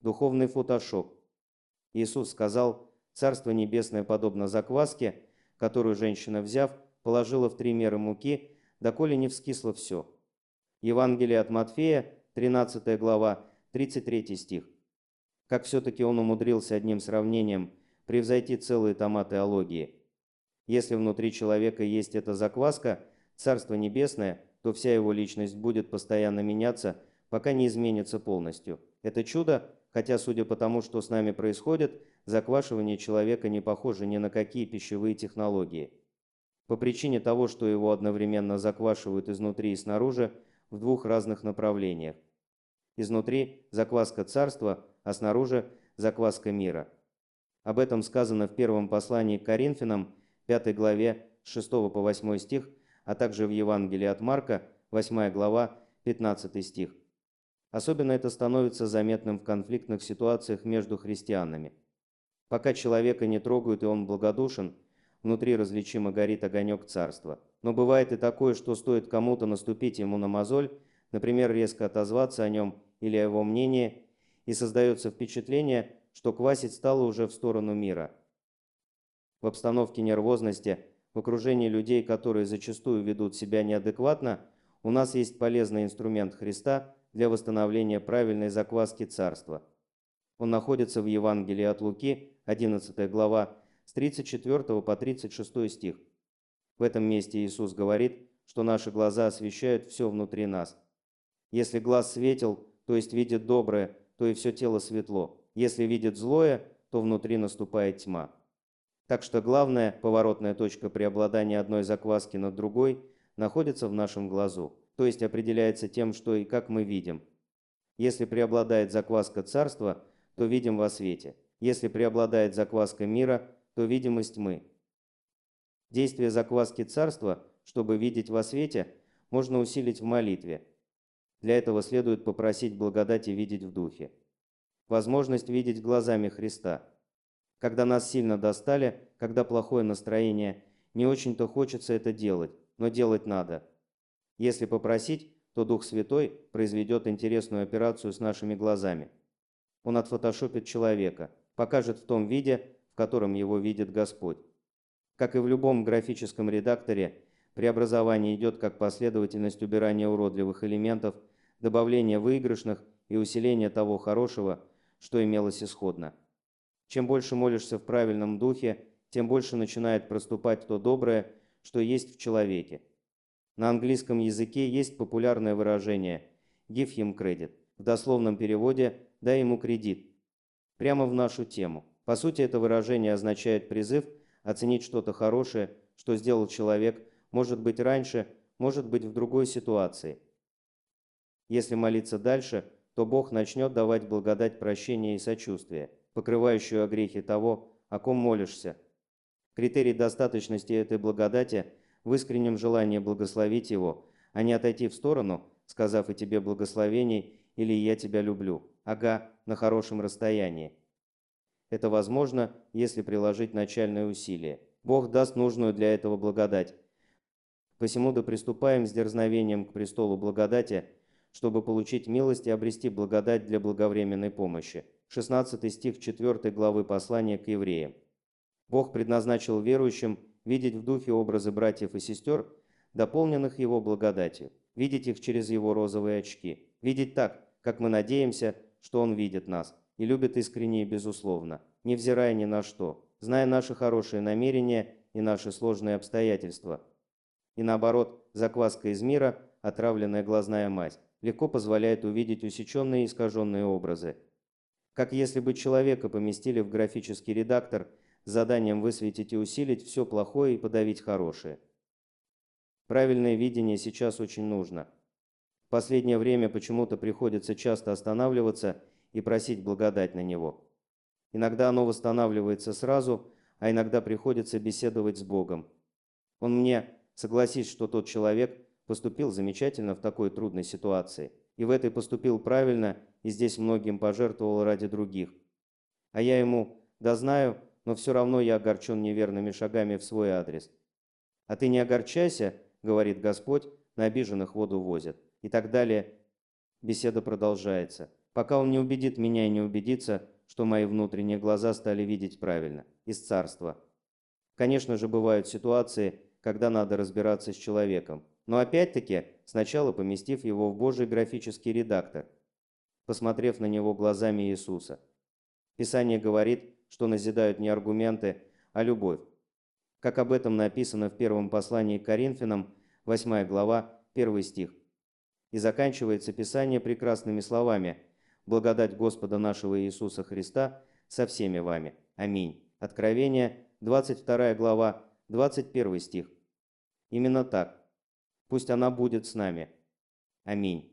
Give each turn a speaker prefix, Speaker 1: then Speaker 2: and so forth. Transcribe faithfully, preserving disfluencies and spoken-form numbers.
Speaker 1: Духовный фотошоп. Иисус сказал: «Царство небесное подобно закваске, которую женщина, взяв, положила в три меры муки, доколе не вскисло все». Евангелие от Матфея, тринадцатая глава, тридцать третий стих. Как все-таки он умудрился одним сравнением превзойти целые тома теологии. Если внутри человека есть эта закваска, Царство Небесное, то вся его личность будет постоянно меняться, пока не изменится полностью. Это чудо, хотя, судя по тому, что с нами происходит, заквашивание человека не похоже ни на какие пищевые технологии. По причине того, что его одновременно заквашивают изнутри и снаружи в двух разных направлениях. Изнутри закваска царства, а снаружи закваска мира. Об этом сказано в первом послании к Коринфянам, пятой главе, с шестого по восьмой стих, а также в Евангелии от Марка, восьмая глава, пятнадцатый стих. Особенно это становится заметным в конфликтных ситуациях между христианами. Пока человека не трогают и он благодушен, внутри различимо горит огонек царства. Но бывает и такое, что стоит кому-то наступить ему на мозоль, например, резко отозваться о нем или о его мнении, и создается впечатление, что квасить стало уже в сторону мира. В обстановке нервозности, в окружении людей, которые зачастую ведут себя неадекватно, у нас есть полезный инструмент Христа для восстановления правильной закваски царства. Он находится в Евангелии от Луки, одиннадцатая глава, с тридцать четвёртого по тридцать шестой стих. В этом месте Иисус говорит, что наши глаза освещают все внутри нас. Если глаз светел, то есть видит доброе, то и все тело светло. Если видит злое, то внутри наступает тьма. Так что главная поворотная точка преобладания одной закваски над другой находится в нашем глазу, то есть определяется тем, что и как мы видим. Если преобладает закваска царства, то видим во свете. Если преобладает закваска мира, то видимость тьмы. Действие закваски царства, чтобы видеть во свете, можно усилить в молитве. Для этого следует попросить благодати видеть в духе. Возможность видеть глазами Христа. Когда нас сильно достали, когда плохое настроение, не очень-то хочется это делать, но делать надо. Если попросить, то Дух Святой произведет интересную операцию с нашими глазами. Он отфотошопит человека, покажет в том виде, в котором его видит Господь. Как и в любом графическом редакторе, преобразование идет как последовательность убирания уродливых элементов, добавления выигрышных и усиления того хорошего, что имелось исходно. Чем больше молишься в правильном духе, тем больше начинает проступать то доброе, что есть в человеке. На английском языке есть популярное выражение «give him credit», в дословном переводе «дай ему кредит». Прямо в нашу тему. По сути, это выражение означает призыв оценить что-то хорошее, что сделал человек, может быть раньше, может быть в другой ситуации. Если молиться дальше, то Бог начнет давать благодать прощения и сочувствия, покрывающую огрехи того, о ком молишься. Критерий достаточности этой благодати в искреннем желании благословить его, а не отойти в сторону, сказав «и тебе благословений» или «я тебя люблю», ага, на хорошем расстоянии. Это возможно, если приложить начальное усилие. Бог даст нужную для этого благодать. Посему да приступаем с дерзновением к престолу благодати, чтобы получить милость и обрести благодать для благовременной помощи. шестнадцатый стих четвёртой главы послания к евреям. Бог предназначил верующим видеть в духе образы братьев и сестер, дополненных Его благодатью, видеть их через Его розовые очки, видеть так, как мы надеемся, что Он видит нас и любит искренне и безусловно, невзирая ни на что, зная наши хорошие намерения и наши сложные обстоятельства. И наоборот, закваска из мира, отравленная глазная мазь, легко позволяет увидеть усеченные и искаженные образы. Как если бы человека поместили в графический редактор с заданием высветить и усилить все плохое и подавить хорошее. Правильное видение сейчас очень нужно. В последнее время почему-то приходится часто останавливаться и просить благодать на него. Иногда оно восстанавливается сразу, а иногда приходится беседовать с Богом. Он мне: согласись, что тот человек поступил замечательно в такой трудной ситуации, и в этой поступил правильно, и здесь многим пожертвовал ради других. А я ему: да знаю, но все равно я огорчен неверными шагами в свой адрес. А ты не огорчайся, говорит Господь, на обиженных воду возят. И так далее. Беседа продолжается. пока Он не убедит меня и не убедится, что мои внутренние глаза стали видеть правильно, из царства. Конечно же, бывают ситуации, когда надо разбираться с человеком, но опять-таки сначала поместив его в Божий графический редактор, посмотрев на него глазами Иисуса. Писание говорит, что назидают не аргументы, а любовь. Как об этом написано в первом послании к Коринфянам, восьмая глава, первый стих. И заканчивается Писание прекрасными словами: «Благодать Господа нашего Иисуса Христа со всеми вами. Аминь». Откровение, двадцать вторая глава, двадцать первый стих. Именно так. Пусть она будет с нами. Аминь.